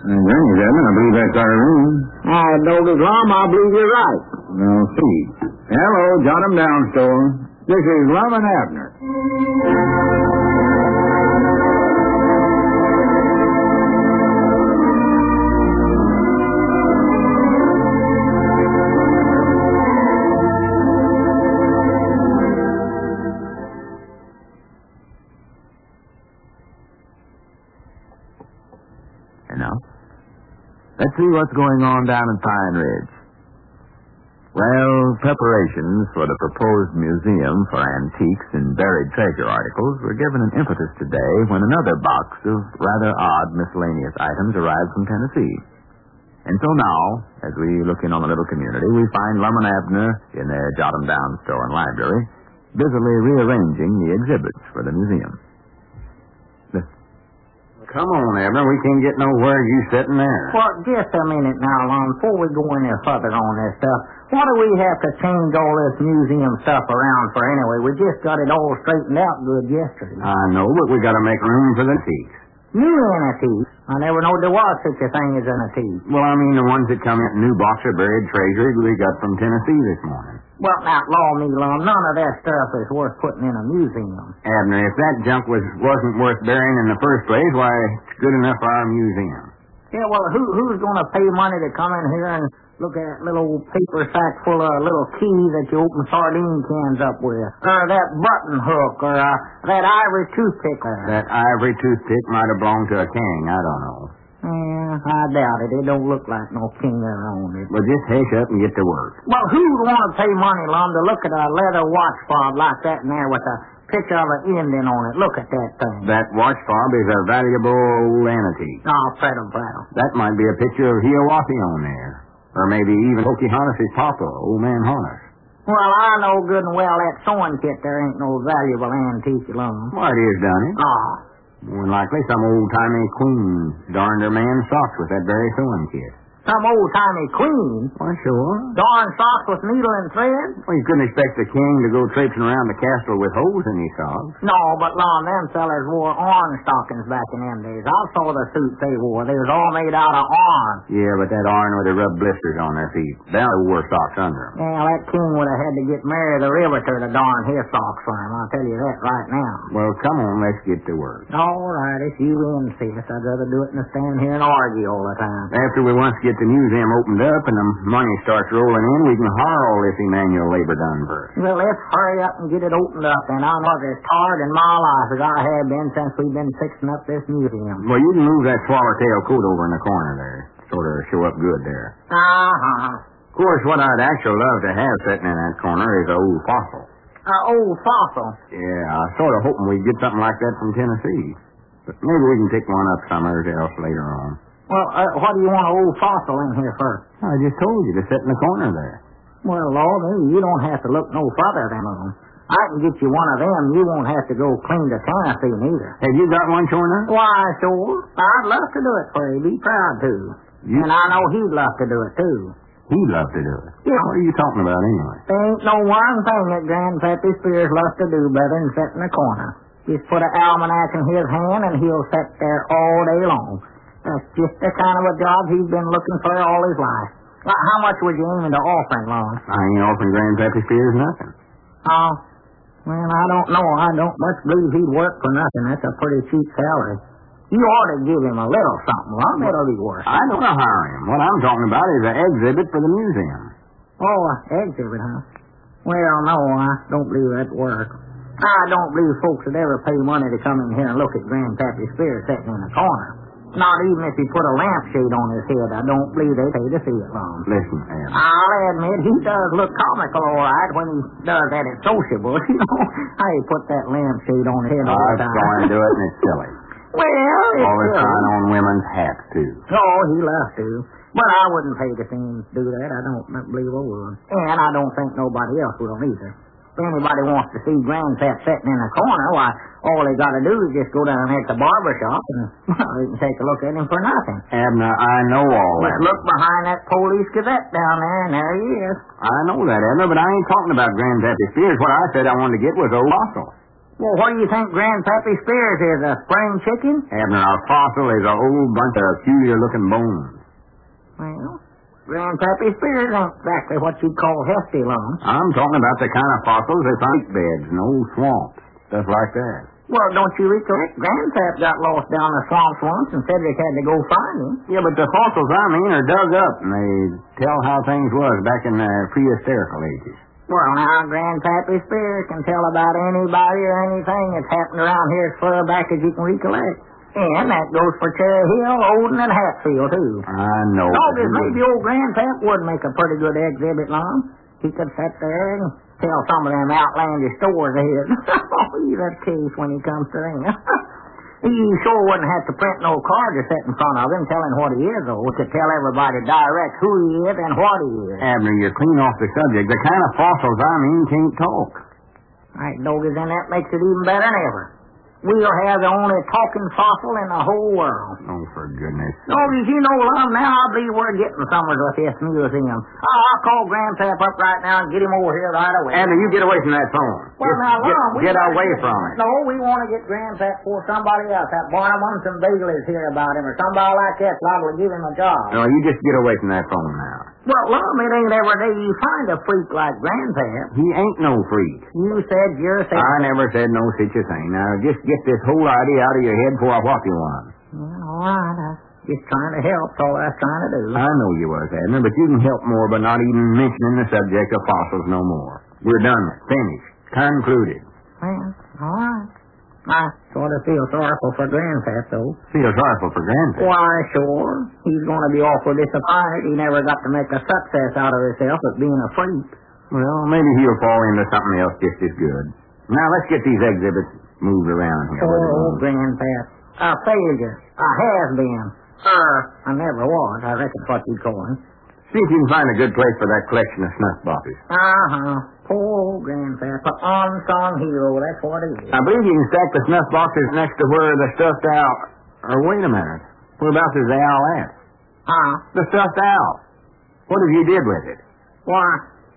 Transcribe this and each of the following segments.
Johnny's Edmund. I believe that's our room. I don't Lum, I believe you're right. Well, see. Hello, jot 'em down, Store. This is Lum and Abner. Let's see what's going on down in Pine Ridge. Well, preparations for the proposed museum for antiques and buried treasure articles were given an impetus today when another box of rather odd miscellaneous items arrived from Tennessee. And so now, as we look in on the little community, we find Lum and Abner in their jot-em-down store and library, busily rearranging the exhibits for the museum. Come on, Abner. We can't get nowhere. You sitting there. Well, just a minute now, Lum. Before we go any further on this stuff, why do we have to change all this museum stuff around for anyway? We just got it all straightened out good yesterday. I know, but we got to make room for the antiques. New antiques? I never knowed there was such a thing as an antique. Well, I mean the ones that come in a new box of buried treasure we got from Tennessee this morning. Well, now, law me, Lum, none of that stuff is worth putting in a museum. Abner, if that junk wasn't worth burying in the first place, why, it's good enough for our museum. Yeah, well, who's going to pay money to come in here and look at that little paper sack full of little keys that you open sardine cans up with? Or that button hook, or that ivory toothpick. That ivory toothpick might have belonged to a king, I don't know. Yeah, I doubt it. It don't look like no king there on it. Well, just hush up and get to work. Well, who'd want to pay money, Lum, to look at a leather watch fob like that in there with a picture of an Indian on it? Look at that thing. That watch fob is a valuable old antique. Oh, Fred'em. That might be a picture of Hiawatha on there. Or maybe even Pocahontas' papa, Old Man Harness. Well, I know good and well that sewing kit there ain't no valuable antique, Lum. Why, it is, Donnie. Oh. More than likely some old-timey queen darned her man's socks with that very sewing kit. Some old-timey queen? Why, sure. Darn socks with needle and thread? Well, you couldn't expect the king to go traipsing around the castle with holes in his socks. No, but, Lum, them sellers wore orange stockings back in them days. I saw the suits they wore. They was all made out of orange. Yeah, but that iron would have rubbed blisters on their feet. They wore socks under them. Yeah, that king would have had to get Mary the Riveter to darn his socks for him. I'll tell you that right now. Well, come on, let's get to work. All right, if you insist. I'd rather do it than stand here and argue all the time. After we once get the museum opened up and the money starts rolling in, we can hire all this Emmanuel labor done first. Well, let's hurry up and get it opened up, and I'm as tired in my life as I have been since we've been fixing up this museum. Well, you can move that swallowtail coat over in the corner there. Sort of show up good there. Uh-huh. Of course, what I'd actually love to have sitting in that corner is an old fossil. Old fossil? Yeah, I was sort of hoping we'd get something like that from Tennessee. But maybe we can pick one up somewhere else later on. Well, what do you want an old fossil in here for? I just told you to sit in the corner there. Well, Lord, you don't have to look no further than them. I can get you one of them. You won't have to go clean to Tennessee neither. Have you got one, Shorner? Why, sure. I'd love to do it for you. Be proud to. And I know he'd love to do it, too. He'd love to do it? Yeah. What are you talking about anyway? There ain't no one thing that Grandpappy Spears loves to do better than sit in the corner. Just put an almanac in his hand and he'll sit there all day long. That's just the kind of a job he's been looking for all his life. Well, how much would you aim to offer him, Lawrence? I ain't offering Grandpappy Spears nothing. Oh, well, I don't know. I don't much believe he'd work for nothing. That's a pretty cheap salary. You ought to give him a little something, Lum. It'll be worth it. I don't want to hire him. What I'm talking about is an exhibit for the museum. Oh, an exhibit, huh? Well, no, I don't believe that'd work. I don't believe folks would ever pay money to come in here and look at Grandpappy Spears sitting in the corner. Not even if he put a lampshade on his head. I don't believe they'd pay to see it, Lum. Listen, Ed. I'll admit, he does look comical, all right, when he does that at sociable. You know, how he put that lampshade on his head all the time. I was going to do it, and it's silly. Well, it's always trying on women's hats, too. Oh, he loves to. But I wouldn't pay to see him do that. I don't believe I would. And I don't think nobody else will either. If anybody wants to see Grandpap sitting in a corner, why, all they got to do is just go down there at the barber shop and they can take a look at him for nothing. Abner, I know all that. Just look behind that police gazette down there, and there he is. I know that, Abner, but I ain't talking about Grandpappy Spears. What I said I wanted to get was old fossil. Well, what do you think Grandpappy Spears is, a spring chicken? Abner, a fossil is a whole bunch of peculiar-looking bones. Well, Grandpappy Spears ain't exactly what you'd call hefty, Lum. I'm talking about the kind of fossils that find beds and old swamps, stuff like that. Well, don't you recollect? Grandpap got lost down the swamps once and Cedric had to go find him. Yeah, but the fossils I mean are dug up and they tell how things was back in the prehistorical ages. Well, now, Grandpappy Spears can tell about anybody or anything that's happened around here as far back as you can recollect. And that goes for Cherry Hill, Odin, and Hatfield, too. I know. Doggone, maybe old Grandpap would make a pretty good exhibit, Lum. He could sit there and tell some of them outlandish stories of his. He's a case when he comes to them. He sure wouldn't have to print no card to sit in front of him telling what he is, though, to tell everybody direct who he is and what he is. Abner, you're clean off the subject. The kind of fossils I mean can't talk. Right, Doggies, then that makes it even better than ever. We'll have the only talking fossil in the whole world. Oh, for goodness. Doggies, you know, Lum, now I believe we're getting somewhere with this museum. I'll call Grandpap up right now and get him over here right away. Abner, you get away from that phone. Well, now, Lum, get away from it. No, we want to get Grandpap for somebody else. That Barnum Munson Bailey's here about him, or somebody like that liable to give him a job. No, you just get away from that phone now. Well, Lum, it ain't every day you find a freak like Grandpap. He ain't no freak. You said yourself. I never said no such a thing. Now, just get this whole idea out of your head before I whop you one. Yeah, all right. I was just trying to help. That's all I was trying to do. I know you was, Abner, but you can help more by not even mentioning the subject of fossils no more. We're done with. Finished. Concluded. Well, all right. I sort of feel sorrowful for Grandpap, though. Feel sorrowful for Grandpap? Why, sure. He's going to be awful disappointed. He never got to make a success out of himself at being a freak. Well, maybe he'll fall into something else just as good. Now, let's get these exhibits moved around here. Poor old Grandpap. A failure. A has-been. I never was. I reckon's what you'd call him. See if you can find a good place for that collection of snuff boxes. Uh-huh. Poor old Grandpap. An unsung hero. That's what he is. I believe you can stack the snuff boxes next to where the stuffed owl... Or wait a minute. Whereabouts is the owl at? Huh? The stuffed owl. What have you did with it? Why,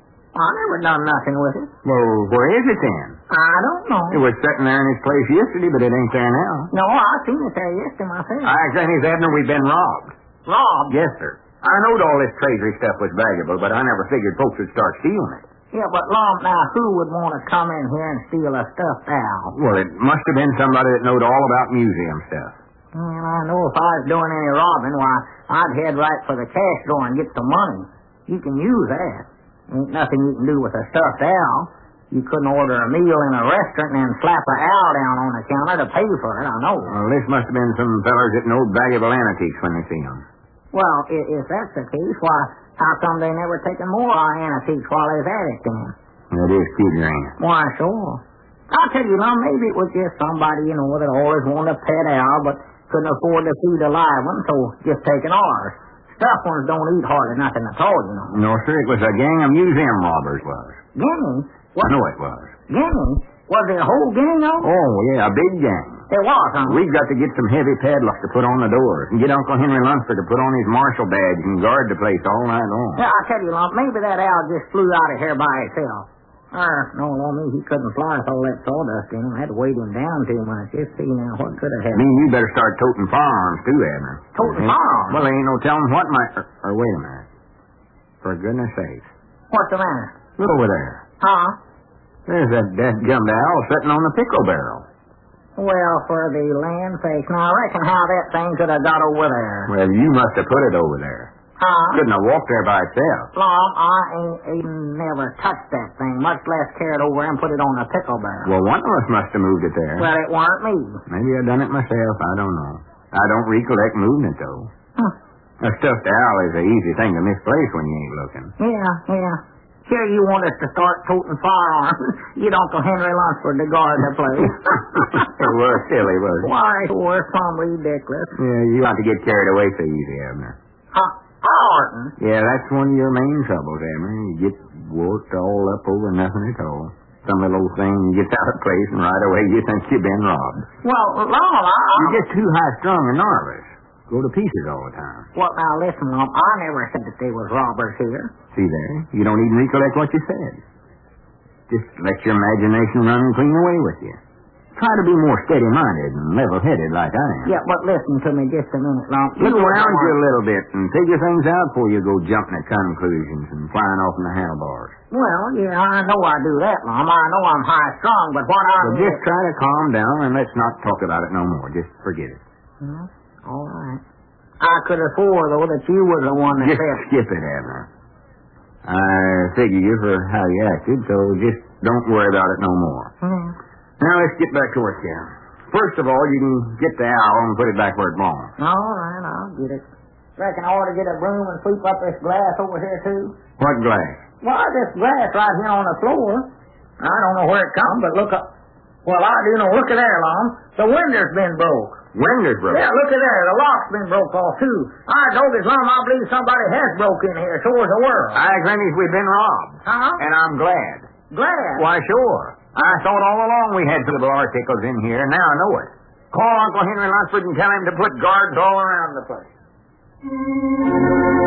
I never done nothing with it. Well, where is it then? I don't know. It was sitting there in its place yesterday, but it ain't there now. No, I seen it there yesterday myself. I think, Abner, we've been robbed. Robbed? Yes, sir. I knowed all this treasury stuff was valuable, but I never figured folks would start stealing it. Yeah, but Lum, now who would want to come in here and steal a stuffed owl? Well, it must have been somebody that knowed all about museum stuff. Well, I know if I was doing any robbing, why, I'd head right for the cash drawer and get some money. You can use that. Ain't nothing you can do with a stuffed owl. You couldn't order a meal in a restaurant and then slap an owl down on the counter to pay for it, I know. Well, this must have been some fellers that knowed valuable antiques when they see them. Well, if that's the case, why, how come they never taken more antiques while they was at it then? That is peculiar, ain't it? Why, sure. I'll tell you, Lum, maybe it was just somebody, that always wanted a pet owl, but couldn't afford to feed a live one, so just taking ours. Stuffed ones don't eat hardly nothing at all, No, sir, it was a gang of museum robbers, was. Guineas? I know it was. Guineas? Was there a whole gang of them? Oh, yeah, a big gang. There was, huh? We've got to get some heavy padlocks to put on the doors and get Uncle Henry Lunsford to put on his marshal badge and guard the place all night long. Yeah, I'll tell you, Lump, maybe that owl just flew out of here by itself. No, he couldn't fly with all that sawdust in him. Had to weight him down too much. Just see now, what could have happened? You better start toting firearms too, Abner. Toting firearms? Well, there ain't no telling what might... Or wait a minute. For goodness sakes. What's the matter? Look over there. Huh? There's that dead-gummed owl sitting on the pickle barrel. Well, for the land sakes. Now, I reckon how that thing could have got over there. Well, you must have put it over there. Huh? Couldn't have walked there by itself. Lum, I ain't even never touched that thing, much less carried over and put it on a pickle barrel. Well, one of us must have moved it there. Well, it weren't me. Maybe I done it myself. I don't know. I don't recollect moving it, though. A stuffed owl is an easy thing to misplace when you ain't looking. Yeah. Here you want us to start toting firearms. Get Uncle Henry Lunsford to guard the place. It was silly, wasn't it? Why, it was some ridiculous. Yeah, you ought to get carried away so easy, Abner. Horton? Yeah, that's one of your main troubles, Abner. You get worked all up over nothing at all. Some little old thing gets out of place, and right away you think you've been robbed. Well, Lum, You're just too high-strung and nervous. Go to pieces all the time. Well, now, listen, Lum, I never said that there was robbers here. See there? You don't even recollect what you said. Just let your imagination run clean away with you. Try to be more steady-minded and level-headed like I am. Yeah, but listen to me just a minute, Lump. Look around you a little bit and figure things out before you go jumping at conclusions and flying off in the handlebars. Well, yeah, I know I do that, Lump. I know I'm high-strung, but what So just try to calm down and let's not talk about it no more. Just forget it. All right. I could have swore, though, that you were the one that Just said... skip it, Abner. I figure you for how you acted, so just don't worry about it no more. Now let's get back to work here. First of all, you can get the owl and put it back where it belongs. All right, I'll get it. Reckon I ought to get a broom and sweep up this glass over here, too? What glass? Why, this glass right here on the floor. I don't know where it come, but look up. Well, I do know. Look at there, Lum. The window's been broke. Window's broke? Yeah, look at there. The lock's been broke off, too. I told this, Lum, I believe somebody has broke in here. So is the world. I think we've been robbed. Huh? And I'm glad. Glad? Why, sure. I thought all along we had little articles in here. Now I know it. Call Uncle Henry Lunsford and tell him to put guards all around the place.